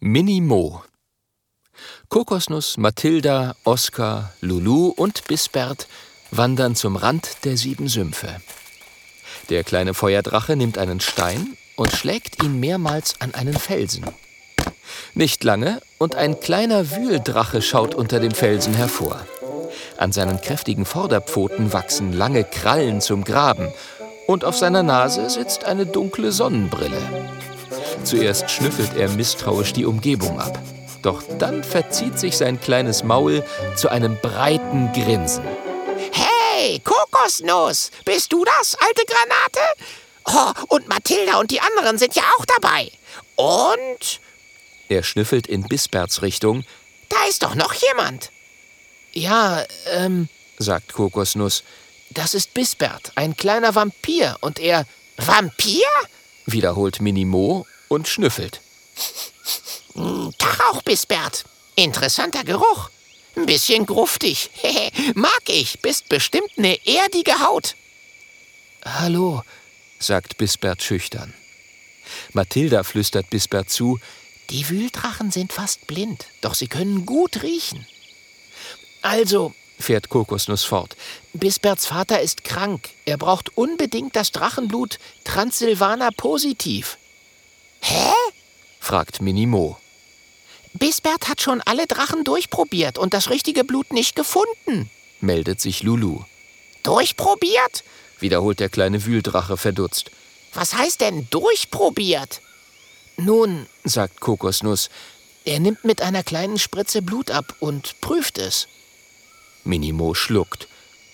Minimo. Kokosnuss, Mathilda, Oskar, Lulu und Bisbert wandern zum Rand der 7 Sümpfe. Der kleine Feuerdrache nimmt einen Stein und schlägt ihn mehrmals an einen Felsen. Nicht lange und ein kleiner Wühldrache schaut unter dem Felsen hervor. An seinen kräftigen Vorderpfoten wachsen lange Krallen zum Graben und auf seiner Nase sitzt eine dunkle Sonnenbrille. Zuerst schnüffelt er misstrauisch die Umgebung ab. Doch dann verzieht sich sein kleines Maul zu einem breiten Grinsen. Hey, Kokosnuss, bist du das, alte Granate? Oh, und Mathilda und die anderen sind ja auch dabei. Und? Er schnüffelt in Bisberts Richtung. Da ist doch noch jemand. Ja, sagt Kokosnuss. Das ist Bisbert, ein kleiner Vampir und er... Vampir? Wiederholt Minimo und schnüffelt. Tag auch, Bisbert. Interessanter Geruch. Ein bisschen gruftig. Mag ich. Bist bestimmt eine erdige Haut. Hallo, sagt Bisbert schüchtern. Mathilda flüstert Bisbert zu. Die Wühldrachen sind fast blind, doch sie können gut riechen. Also, fährt Kokosnuss fort, Bisberts Vater ist krank. Er braucht unbedingt das Drachenblut Transsilvaner positiv. Hä? Fragt Minimo. Bisbert hat schon alle Drachen durchprobiert und das richtige Blut nicht gefunden, meldet sich Lulu. Durchprobiert? Wiederholt der kleine Wühldrache verdutzt. Was heißt denn durchprobiert? Nun, sagt Kokosnuss, er nimmt mit einer kleinen Spritze Blut ab und prüft es. Minimo schluckt.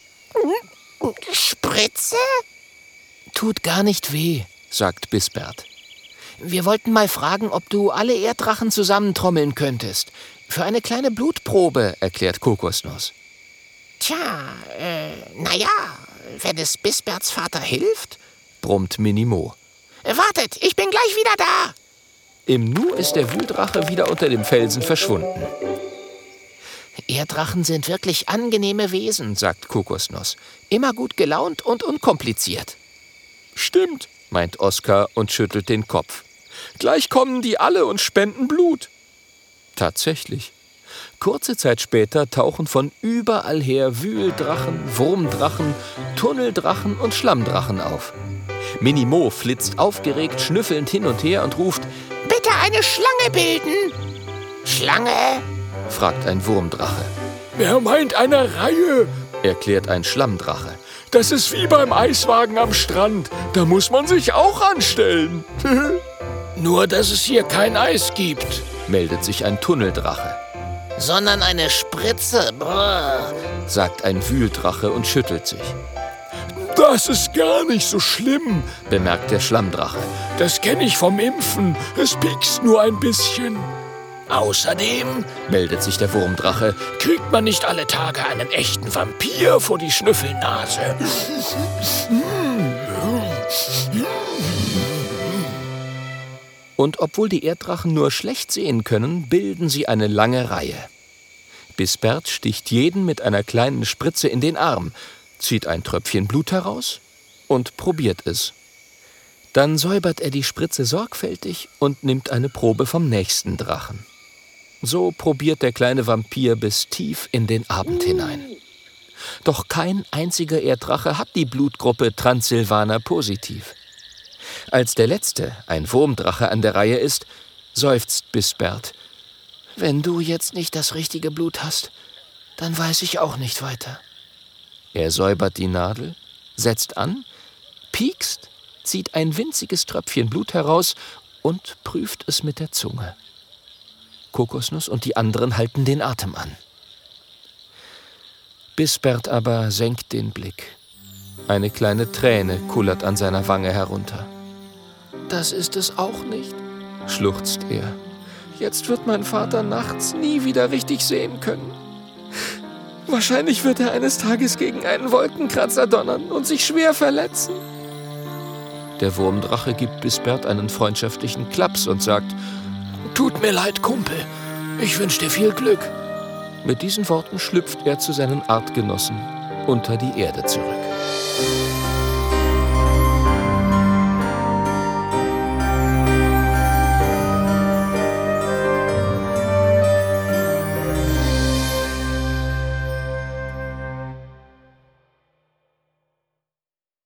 Spritze? Tut gar nicht weh, sagt Bisbert. Wir wollten mal fragen, ob du alle Erddrachen zusammentrommeln könntest. Für eine kleine Blutprobe, erklärt Kokosnuss. Tja, naja, wenn es Bisberts Vater hilft, brummt Minimo. Wartet, ich bin gleich wieder da. Im Nu ist der Wühldrache wieder unter dem Felsen verschwunden. Erddrachen sind wirklich angenehme Wesen, sagt Kokosnuss. Immer gut gelaunt und unkompliziert. Stimmt, meint Oskar und schüttelt den Kopf. Gleich kommen die alle und spenden Blut. Tatsächlich. Kurze Zeit später tauchen von überall her Wühldrachen, Wurmdrachen, Tunneldrachen und Schlammdrachen auf. Minimo flitzt aufgeregt schnüffelnd hin und her und ruft: Bitte eine Schlange bilden! Schlange? Fragt ein Wurmdrache. Wer meint eine Reihe? Erklärt ein Schlammdrache. Das ist wie beim Eiswagen am Strand. Da muss man sich auch anstellen. Nur, dass es hier kein Eis gibt, meldet sich ein Tunneldrache. Sondern eine Spritze, brr, sagt ein Wühldrache und schüttelt sich. Das ist gar nicht so schlimm, bemerkt der Schlammdrache. Das kenne ich vom Impfen. Es piekst nur ein bisschen. Außerdem, meldet sich der Wurmdrache, kriegt man nicht alle Tage einen echten Vampir vor die Schnüffelnase. Und obwohl die Erddrachen nur schlecht sehen können, bilden sie eine lange Reihe. Bisbert sticht jeden mit einer kleinen Spritze in den Arm, zieht ein Tröpfchen Blut heraus und probiert es. Dann säubert er die Spritze sorgfältig und nimmt eine Probe vom nächsten Drachen. So probiert der kleine Vampir bis tief in den Abend hinein. Doch kein einziger Erddrache hat die Blutgruppe Transsilvaner positiv. Als der letzte, ein Wurmdrache, an der Reihe ist, seufzt Bisbert. Wenn du jetzt nicht das richtige Blut hast, dann weiß ich auch nicht weiter. Er säubert die Nadel, setzt an, piekst, zieht ein winziges Tröpfchen Blut heraus und prüft es mit der Zunge. Kokosnuss und die anderen halten den Atem an. Bisbert aber senkt den Blick. Eine kleine Träne kullert an seiner Wange herunter. Das ist es auch nicht, schluchzt er. Jetzt wird mein Vater nachts nie wieder richtig sehen können. Wahrscheinlich wird er eines Tages gegen einen Wolkenkratzer donnern und sich schwer verletzen. Der Wurmdrache gibt Bisbert einen freundschaftlichen Klaps und sagt: Tut mir leid, Kumpel. Ich wünsche dir viel Glück. Mit diesen Worten schlüpft er zu seinen Artgenossen unter die Erde zurück.